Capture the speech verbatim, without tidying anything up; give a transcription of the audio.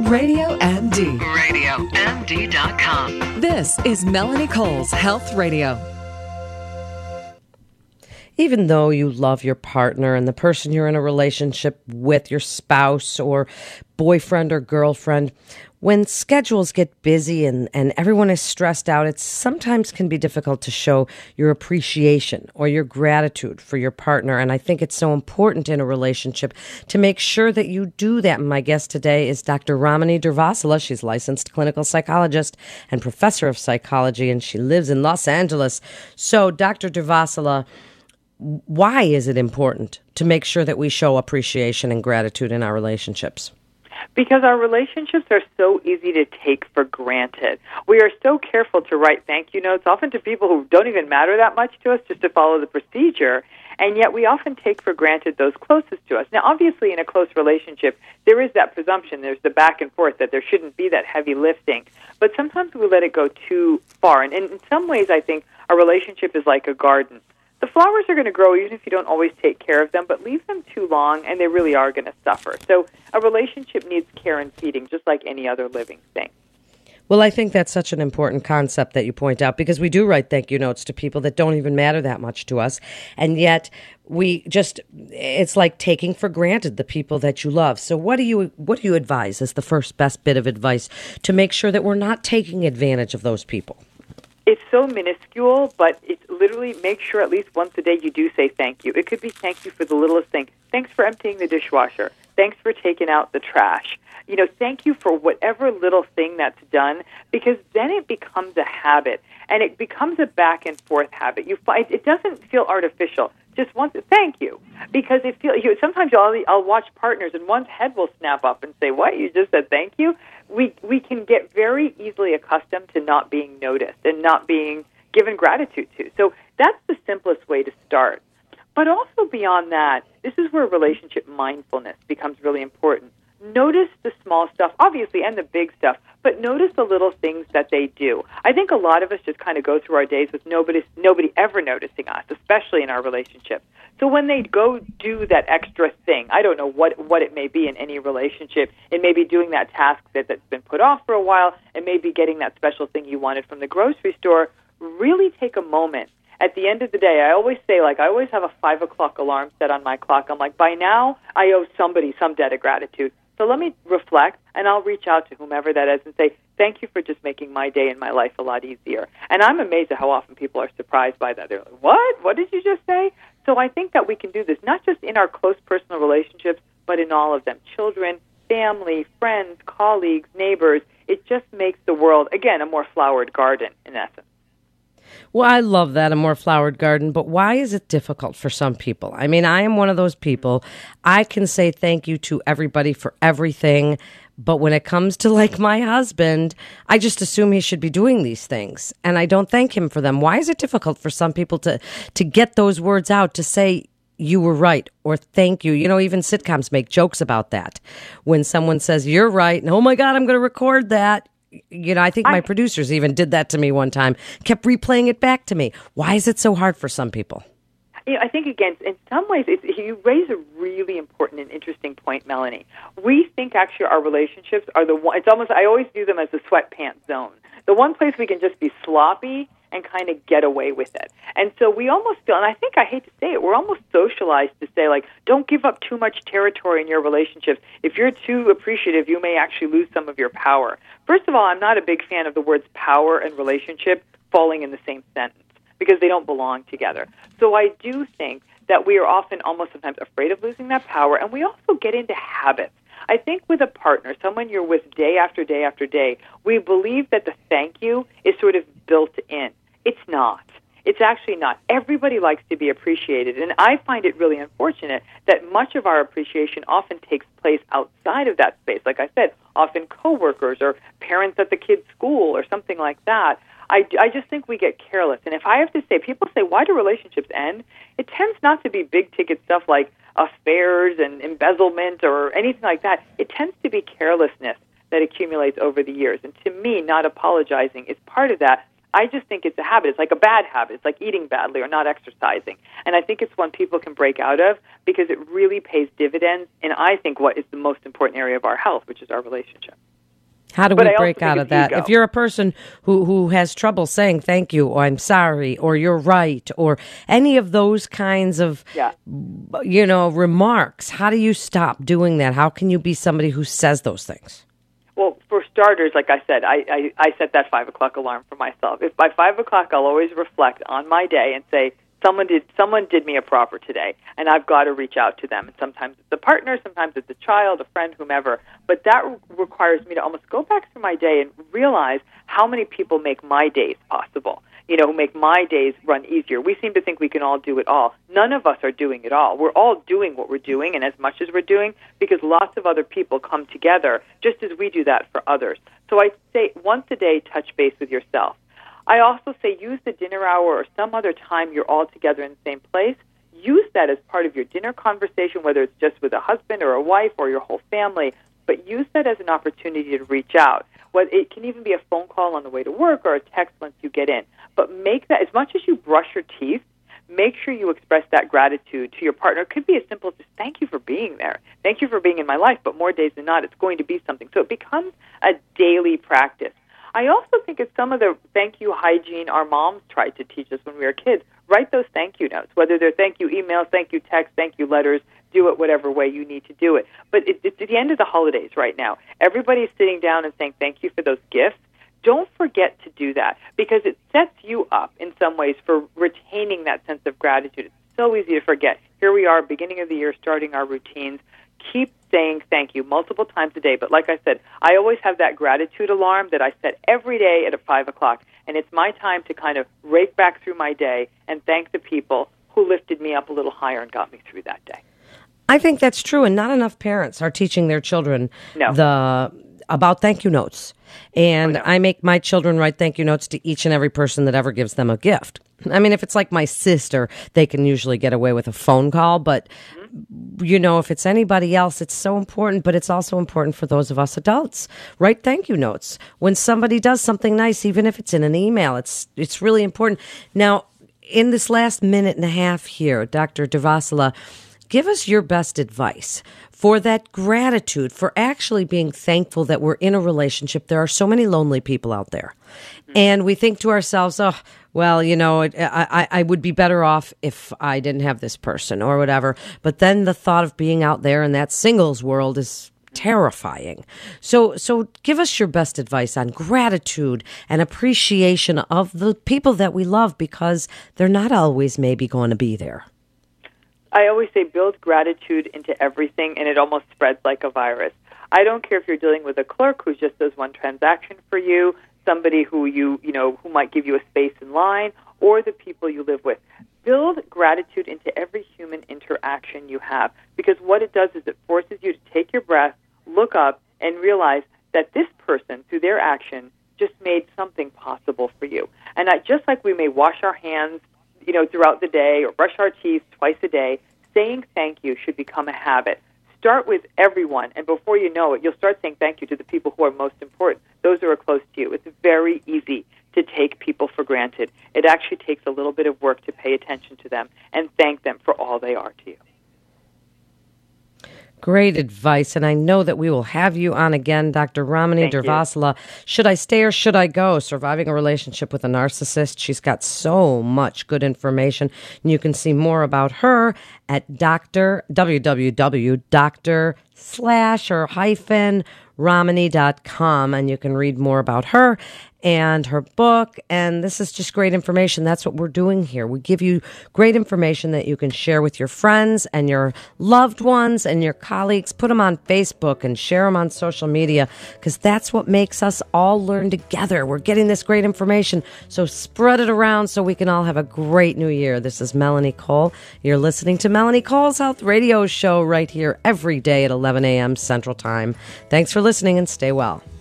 Radio M D. radio M D dot com. This is Melanie Cole's Health Radio. Even though you love your partner and the person you're in a relationship with, your spouse or boyfriend or girlfriend, when schedules get busy and, and everyone is stressed out, it sometimes can be difficult to show your appreciation or your gratitude for your partner. And I think it's so important in a relationship to make sure that you do that. And my guest today is Doctor Ramani Durvasula. She's licensed clinical psychologist and professor of psychology, and she lives in Los Angeles. So, Doctor Durvasula, why is it important to make sure that we show appreciation and gratitude in our relationships? Because our relationships are so easy to take for granted. We are so careful to write thank you notes, often to people who don't even matter that much to us, just to follow the procedure, and yet we often take for granted those closest to us. Now, obviously, in a close relationship, there is that presumption, there's the back and forth, that there shouldn't be that heavy lifting, but sometimes we let it go too far, and in some ways, I think a relationship is like a garden. The flowers are going to grow even if you don't always take care of them, but leave them too long and they really are going to suffer. So a relationship needs care and feeding, just like any other living thing. Well, I think that's such an important concept that you point out, because we do write thank you notes to people that don't even matter that much to us. And yet we just, it's like taking for granted the people that you love. So what do you, what do you advise as the first best bit of advice to make sure that we're not taking advantage of those people? It's so minuscule, but it's literally make sure at least once a day you do say thank you. It could be thank you for the littlest thing. Thanks for emptying the dishwasher. Thanks for taking out the trash. You know, thank you for whatever little thing that's done, because then it becomes a habit, and it becomes a back and forth habit. You find it doesn't feel artificial. Just once, thank you, because it feel you. Sometimes I'll I'll watch partners, and one's head will snap up and say, "What? You just said thank you?" We we can get very easily accustomed to not being noticed and not being given gratitude to. So that's the simplest way to start. But also beyond that, this is where relationship mindfulness becomes really important. Notice the small stuff, obviously, and the big stuff, but notice the little things that they do. I think a lot of us just kind of go through our days with nobody, nobody ever noticing us, especially in our relationships. So when they go do that extra thing, I don't know what, what it may be in any relationship. It may be doing that task that, that's been put off for a while. It may be getting that special thing you wanted from the grocery store. Really take a moment. At the end of the day, I always say, like, I always have a five o'clock alarm set on my clock. I'm like, by now, I owe somebody some debt of gratitude. So let me reflect, and I'll reach out to whomever that is and say, thank you for just making my day and my life a lot easier. And I'm amazed at how often people are surprised by that. They're like, what? What did you just say? So I think that we can do this, not just in our close personal relationships, but in all of them. Children, family, friends, colleagues, neighbors. It just makes the world, again, a more flowered garden, in essence. Well, I love that, a more flowered garden, but why is it difficult for some people? I mean, I am one of those people. I can say thank you to everybody for everything, but when it comes to, like, my husband, I just assume he should be doing these things, and I don't thank him for them. Why is it difficult for some people to, to get those words out, to say, you were right, or thank you? You know, even sitcoms make jokes about that. When someone says, you're right, and oh my God, I'm going to record that. You know, I think my I, producers even did that to me one time, kept replaying it back to me. Why is it so hard for some people? You know, I think, again, in some ways, it's, you raise a really important and interesting point, Melanie. We think, actually, our relationships are the one, it's almost, I always view them as the sweatpants zone. The one place we can just be sloppy and kind of get away with it. And so we almost feel, and I think I hate to say it, we're almost socialized to say, like, don't give up too much territory in your relationships. If you're too appreciative, you may actually lose some of your power. First of all, I'm not a big fan of the words power and relationship falling in the same sentence, because they don't belong together. So I do think that we are often almost sometimes afraid of losing that power, and we also get into habits. I think with a partner, someone you're with day after day after day, we believe that the thank you is sort of built in. It's not. It's actually not. Everybody likes to be appreciated, and I find it really unfortunate that much of our appreciation often takes place outside of that space. Like I said, often coworkers or parents at the kid's school or something like that. I, I just think we get careless. And if I have to say, people say, why do relationships end? It tends not to be big-ticket stuff like affairs and embezzlement or anything like that. It tends to be carelessness that accumulates over the years. And to me, not apologizing is part of that. I just think it's a habit. It's like a bad habit. It's like eating badly or not exercising. And I think it's one people can break out of because it really pays dividends in, I think, what is the most important area of our health, which is our relationship. How do But we I also break think out it's of that? ego. If you're a person who, who has trouble saying thank you, or I'm sorry, or you're right, or any of those kinds of, Yeah. you know, remarks, how do you stop doing that? How can you be somebody who says those things? Well, for starters, like I said, I, I, I set that five o'clock alarm for myself. If by five o'clock, I'll always reflect on my day and say, someone did someone did me a proper today, and I've got to reach out to them. And sometimes it's a partner, sometimes it's a child, a friend, whomever. But that re- requires me to almost go back through my day and realize how many people make my days possible. You know, who make my days run easier. We seem to think we can all do it all. None of us are doing it all. We're all doing what we're doing and as much as we're doing because lots of other people come together just as we do that for others. So I say once a day, touch base with yourself. I also say use the dinner hour or some other time you're all together in the same place. Use that as part of your dinner conversation, whether it's just with a husband or a wife or your whole family, but use that as an opportunity to reach out. Well, it can even be a phone call on the way to work or a text once you get in. But make that, as much as you brush your teeth, make sure you express that gratitude to your partner. It could be as simple as just thank you for being there. Thank you for being in my life, but more days than not, it's going to be something. So it becomes a daily practice. I also think it's some of the thank you hygiene our moms tried to teach us when we were kids. Write those thank you notes, whether they're thank you emails, thank you texts, thank you letters. Do it whatever way you need to do it. But it, it's at the end of the holidays right now. Everybody's sitting down and saying thank you for those gifts. Don't forget to do that because it sets you up in some ways for retaining that sense of gratitude. It's so easy to forget. Here we are, beginning of the year, starting our routines. Keep saying thank you multiple times a day. But like I said, I always have that gratitude alarm that I set every day at five o'clock. And it's my time to kind of rake back through my day and thank the people who lifted me up a little higher and got me through that day. I think that's true, and not enough parents are teaching their children No. the about thank you notes. And Oh, no. I make my children write thank you notes to each and every person that ever gives them a gift. I mean, if it's like my sister, they can usually get away with a phone call, but Mm-hmm. you know, if it's anybody else, it's so important, but it's also important for those of us adults. Write thank you notes. When somebody does something nice, even if it's in an email, it's it's really important. Now, in this last minute and a half here, Doctor Durvasula, give us your best advice for that gratitude, for actually being thankful that we're in a relationship. There are so many lonely people out there. And we think to ourselves, oh, well, you know, I, I, I would be better off if I didn't have this person or whatever. But then the thought of being out there in that singles world is terrifying. So, so give us your best advice on gratitude and appreciation of the people that we love because they're not always maybe going to be there. I always say build gratitude into everything, and it almost spreads like a virus. I don't care if you're dealing with a clerk who just does one transaction for you, somebody who you, you know, who might give you a space in line, or the people you live with. Build gratitude into every human interaction you have, because what it does is it forces you to take your breath, look up, and realize that this person, through their action, just made something possible for you. And I, just like we may wash our hands, you know, throughout the day or brush our teeth twice a day, saying thank you should become a habit. Start with everyone, and before you know it, you'll start saying thank you to the people who are most important, those who are close to you. It's very easy to take people for granted. It actually takes a little bit of work to pay attention to them and thank them for all they are to you. Great advice, and I know that we will have you on again, Doctor Ramani Thank you. Durvasula. Should I stay or should I go? Surviving a relationship with a narcissist. She's got so much good information, and you can see more about her at Doctor www. Doctor slash or hyphen Ramani dot com, and you can read more about her and her book. And this is just great information. That's what we're doing here. We give you great information that you can share with your friends and your loved ones and your colleagues. Put them on Facebook and share them on social media, because that's what makes us all learn together. We're getting this great information, so spread it around so we can all have a great new year. This is Melanie Cole. You're listening to Melanie Cole's Health Radio Show right here every day at eleven a.m. Central Time. Thanks for listening and stay well.